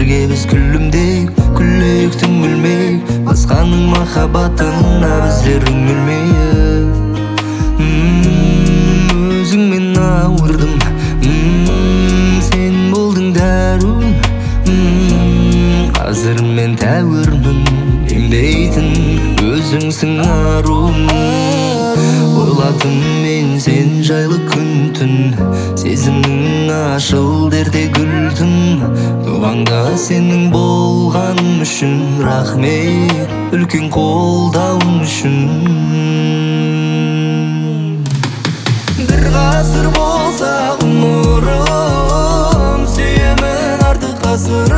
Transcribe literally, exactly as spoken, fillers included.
биргебиз күлүмдей, күлөйүк түңүлмей, басканын махабатына биздер үңүлмей. Өзүң мен ауырдым, сен болдуң даруым. Азыр мен тәуірмін, ембейтін өзіңсің аруым. Ойладым мен сен жайлы күн-түн, сезімнің ашыл дерде гүл-түн. Туғанда сенің болған үшін рахмет, үлкен қолдауың үшін. Бір ғасыр болса ғұмырым, сүйемін артық ғасыр.